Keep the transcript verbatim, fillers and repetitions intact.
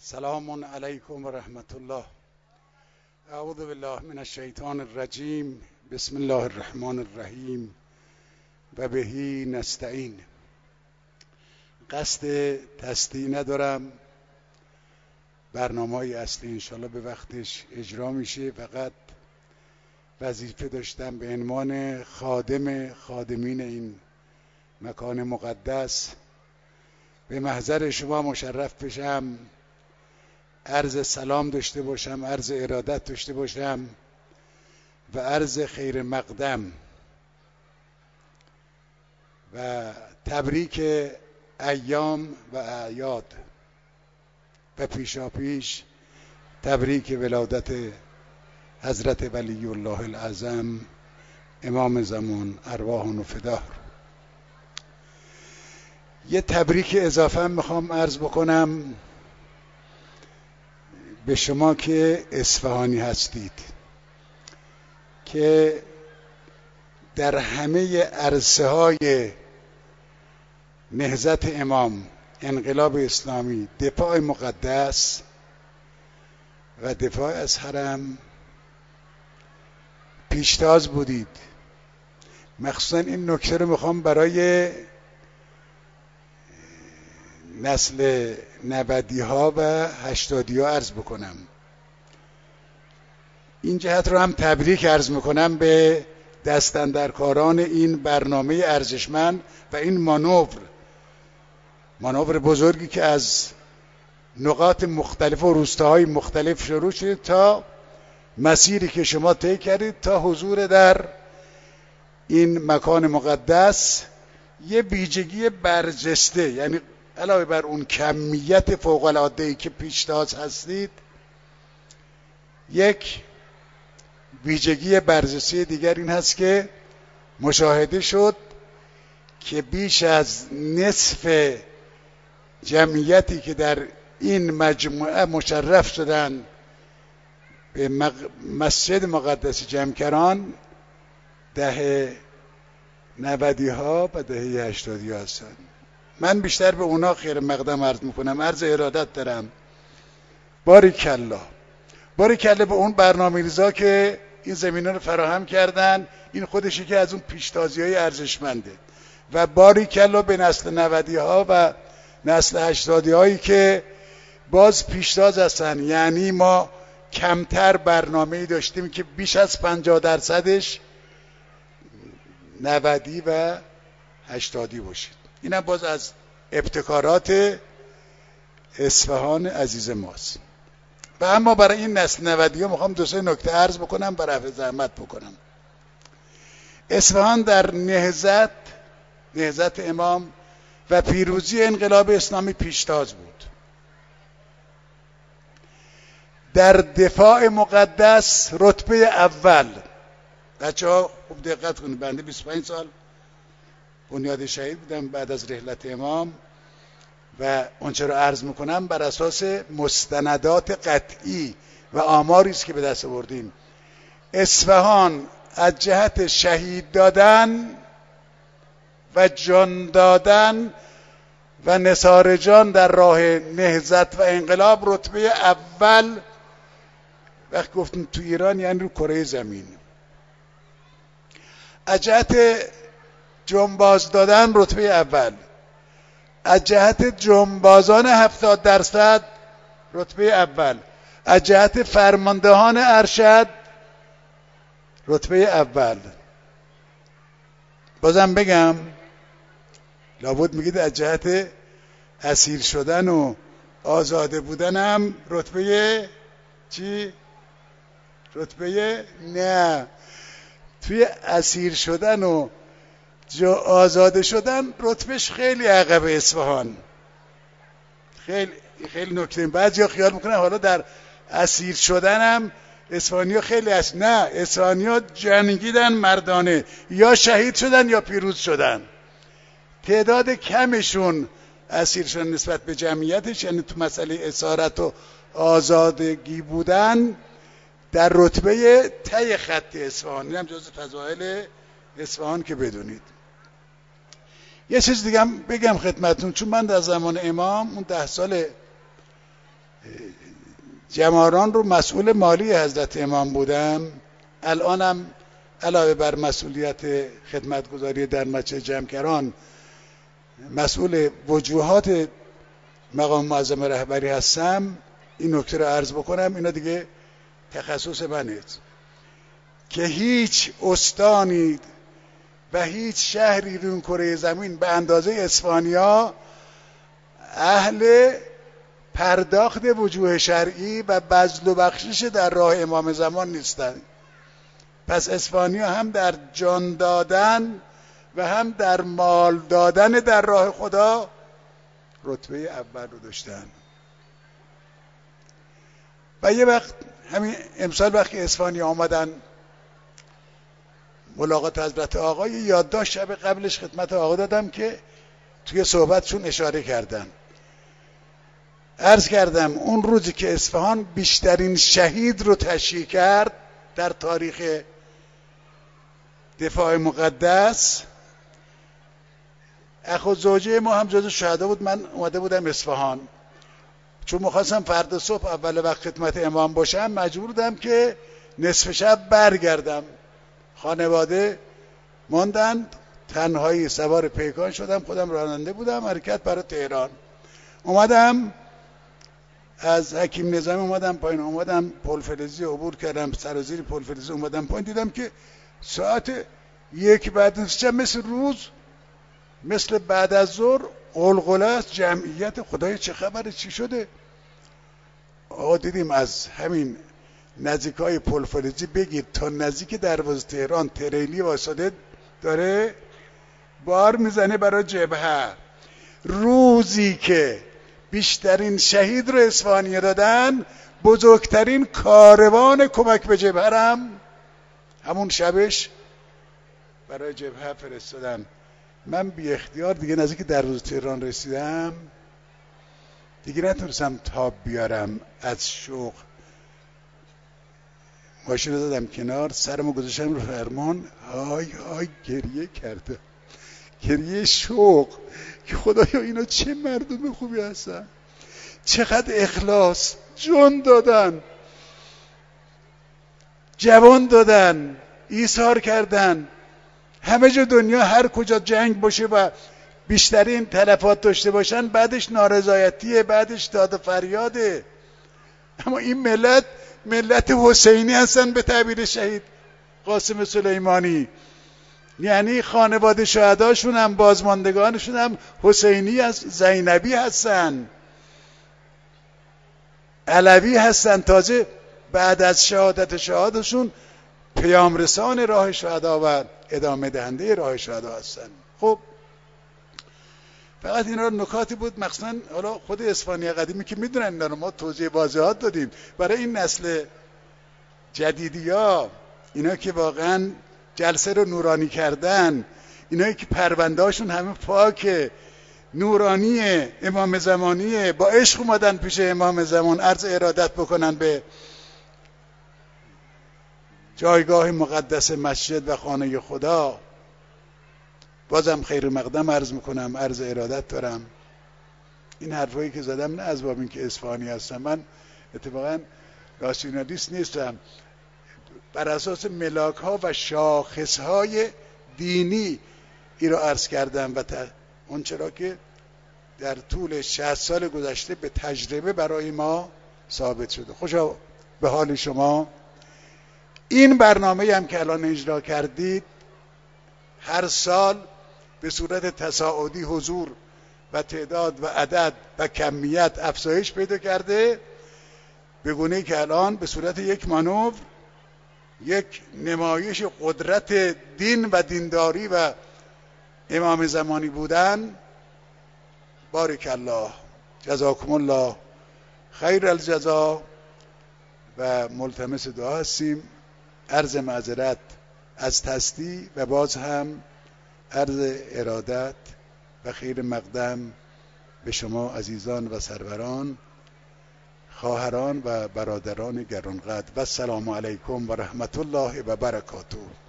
سلام علیکم و رحمت الله. اعوذ بالله من الشیطان الرجیم. بسم الله الرحمن الرحیم و بهی نستعین. قصد تصدیع ندارم، برنامه‌های اصلی انشالله به وقتش اجرا میشه. فقط وظیفه داشتم به عنوان خادم خادمین این مکان مقدس به محضر شما مشرف بشم، عرض سلام داشته باشم، عرض ارادت داشته باشم و عرض خیر مقدم و تبریک ایام و اعیاد و پیشاپیش تبریک ولادت حضرت ولی الله الاعظم امام زمان ارواحنا فداه. یه تبریک اضافه میخوام عرض بکنم به شما که اصفهانی هستید، که در همه عرصه های نهضت امام، انقلاب اسلامی، دفاع مقدس و دفاع از حرم پیشتاز بودید. مخصوصا این نکته رو میخوام برای نسل نودی ها و هشتادی ها عرض بکنم. این جهت رو هم تبریک عرض میکنم به دستاندرکاران این برنامه ارزشمند و این مانور مانور بزرگی که از نقاط مختلف و روستاهای مختلف شروع شده تا مسیری که شما طی کردید تا حضور در این مکان مقدس. یه ویژگی برجسته، یعنی علاوه بر اون کمیت فوق العاده‌ای که پیشتاز هستید، یک ویژگی برجسته دیگر این هست که مشاهده شد که بیش از نصف جمعیتی که در این مجموعه مشرف شدن به مسجد مقدس جمکران دهه نودی ها و دهه هشتادی ها هستند. من بیشتر به اونا خیر مقدم عرض میکنم، عرض ارادت دارم. باریکالله باریکالله به اون برنامه‌ریزا که این زمینه رو فراهم کردن. این خودش یکی از اون پیشتازی های ارزشمنده. و باریکالله به نسل نودی ها و نسل هشتادی هایی که باز پیشتاز هستن. یعنی ما کمتر برنامه‌ای داشتیم که بیش از پنجاه درصدش نودی و هشتادی باشید. اینم باز از ابتکارات اصفهان عزیز ماست. و اما برای این نسل نودی ها میخوام دو سه نکته عرض بکنم و رفع زحمت بکنم. اصفهان در نهضت نهضت امام و پیروزی انقلاب اسلامی پیشتاز بود. در دفاع مقدس رتبه اول. بچه ها خوب دقت کنید، بنده بیست و پنج سال بنیاد شهید بودم بعد از رحلت امام و اونچه رو عرض میکنم بر اساس مستندات قطعی و آماری است که به دست آوردیم. اصفهان از جهت شهید دادن و جان دادن و نثار جان در راه نهضت و انقلاب رتبه اول. وقت گفتیم تو ایران یعنی رو کره زمین. از جهت جنباز دادن رتبه اول، از جهت جنبازان هفتاد درصد رتبه اول، از جهت فرماندهان ارشد رتبه اول. بازم بگم، لابد میگید از جهت اسیر شدن و آزاده بودن هم رتبه چی؟ رتبه نه. توی اسیر شدن و جا آزاده شدن رتبهش خیلی عقب اصفهان. خیلی خیلی نکته. بعضیا خیال میکنن حالا در اسیر شدن هم اصفهانی‌ها خیلی است. نه، اصفهانی‌ها جنگیدن مردانه، یا شهید شدن یا پیروز شدن. تعداد کمشون اسیر شدن نسبت به جمعیتش، یعنی تو مسئله اسارت و آزادگی بودن در رتبه ته خط اصفهان. این هم جز فضائل اصفهان که بدونید. یه چیز دیگه بگم خدمتون، چون من در زمان امام اون ده سال جماران رو مسئول مالی حضرت امام بودم، الانم علاوه بر مسئولیت خدمتگزاری در مسجد جمکران مسئول وجوهات مقام معظم رهبری هستم. این نکته رو عرض بکنم، اینا دیگه تخصص منه که هیچ استانی و هیچ شهری رو این کره زمین به اندازه اسپانیا اهل پرداخت وجوه شرعی و بذل و بخشش در راه امام زمان نیستند. پس اسپانیا هم در جان دادن و هم در مال دادن در راه خدا رتبه اول رو داشتن. و یه وقت همین امسال وقتی اسپانیا آمدن ملاقات حضرت آقا، یه یادداشت شب قبلش خدمت آقا دادم که توی صحبتشون اشاره کردن. عرض کردم اون روزی که اصفهان بیشترین شهید رو تشییع کرد در تاریخ دفاع مقدس، اخو زوجه ما هم جزو شهدا بود. من اومده بودم اصفهان، چون می‌خواستم فردا صبح اول وقت خدمت امام باشم، مجبور بودم که نصف شب برگردم. خانواده ماندن، تنهایی سوار پیکان شدم، خودم راننده بودم، حرکت برای تهران. اومدم از حکیم نظامی اومدم پایین، اومدم پل فلزی عبور کردم، سرازیر پل فلزی اومدم پایین، دیدم که ساعت یک بعد از شب مثل روز، مثل بعد از ظهر قلقله است، جمعیت. خدای چه خبره، چی شده؟ آقا دیدیم از همین نزدیکای پل فلزی بگیر تا نزدیک دروازه تهران تریلی واسطه داره بار میزنه برای جبهه. روزی که بیشترین شهید رو اصفهانی دادن، بزرگترین کاروان کمک به جبهه هم همون شبش برای جبهه فرستادن. من بی اختیار دیگه نزدیک دروازه تهران رسیدم، دیگه نتونستم تاب بیارم از شوق. ماشین رو دادم کنار، سرمو گذاشتم رو فرمان، های های گریه کرده، گریه شوق که خدایا اینا چه مردم خوبی هستن، چقدر اخلاص، جون دادن، جوان دادن، ایثار کردن. همه جا دنیا هر کجا جنگ باشه و بیشترین تلفات داشته باشن، بعدش نارضایتیه، بعدش داد و فریاده. اما این ملت ملت حسینی هستن به تعبیر شهید قاسم سلیمانی، یعنی خانواده شهداشون هم بازماندگانشون هم حسینی از زینبی هستن، علوی هستن، تازه بعد از شهادت شهادشون پیام رسان راه شهدا و ادامه دهنده راه شهدا هستن. خب فقط اینا نکاتی بود، مخصوصا حالا خود اسپانیا قدیمی که میدونن اینا رو ما توضیح واضحات دادیم برای این نسل جدیدیا، اینا که واقعا جلسه رو نورانی کردن، اینایی که پروندهاشون همه پاکه، نورانیه، امام زمانیه، با عشق اومدن پیش امام زمان عرض ارادت بکنن به جایگاه مقدس مسجد و خانه خدا. بازم خیر مقدم عرض میکنم، عرض ارادت دارم. این حرفایی که زدم نه از باب این که اصفهانی هستم، من اتفاقا راسیونالیست نیستم، بر اساس ملاک ها و شاخص های دینی ای رو عرض کردم و اون چرا که در طول شصت سال گذشته به تجربه برای ما ثابت شده. خوشا به حال شما. این برنامه هم که الان اجرا کردید هر سال به صورت تصاعدی حضور و تعداد و عدد و کمیت افزایش پیدا کرده، به گونه‌ای که الان به صورت یک مانور، یک نمایش قدرت دین و دینداری و امام زمانی بودن. بارک الله، جزاکم الله خیر الجزا و ملتمس دعا هستیم. عرض معذرت از تصدیع و باز هم عرض ارادت و خیر مقدم به شما عزیزان و سروران، خواهران و برادران گرانقدر و السلام علیکم و رحمت الله و برکاته.